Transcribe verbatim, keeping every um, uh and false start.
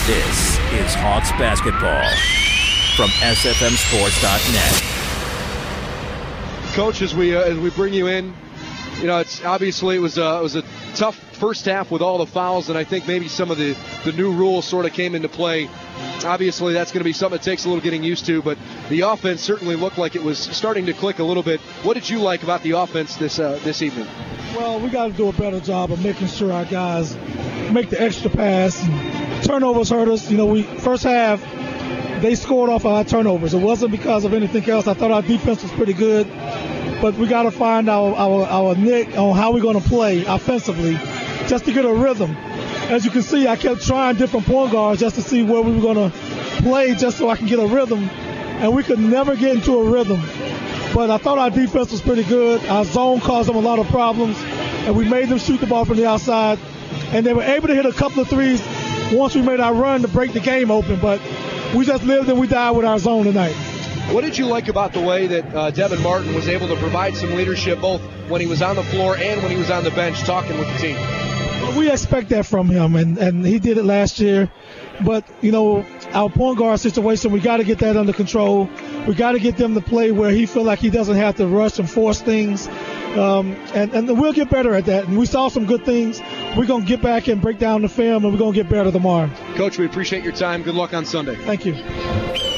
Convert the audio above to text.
This is Hawks basketball from S F M Sports dot net. Coach, as we uh, as we bring you in, you know, it's obviously it was a, it was a tough first half with all the fouls, and I think maybe some of the, the new rules sort of came into play. Obviously, that's going to be something that takes a little getting used to, but the offense certainly looked like it was starting to click a little bit. What did you like about the offense this uh, this evening? Well, we got to do a better job of making sure our guys make the extra pass. And turnovers hurt us. You know, we first half they scored off our turnovers. It wasn't because of anything else. I thought our defense was pretty good, but we got to find our our our nick on how we're going to play offensively, just to get a rhythm. As you can see, I kept trying different point guards just to see where we were going to play, just so I can get a rhythm, and we could never get into a rhythm. But I thought our defense was pretty good. Our zone caused them a lot of problems, and we made them shoot the ball from the outside. And they were able to hit a couple of threes once we made our run to break the game open. But we just lived and we died with our zone tonight. What did you like about the way that uh, Devin Martin was able to provide some leadership both when he was on the floor and when he was on the bench talking with the team? We expect that from him, and, and he did it last year. But, you know, our point guard situation, we got to get that under control. We got to get them to play where he feel like he doesn't have to rush and force things. Um, and, and we'll get better at that. And we saw some good things. We're going to get back and break down the film, and we're going to get better tomorrow. Coach, we appreciate your time. Good luck on Sunday. Thank you.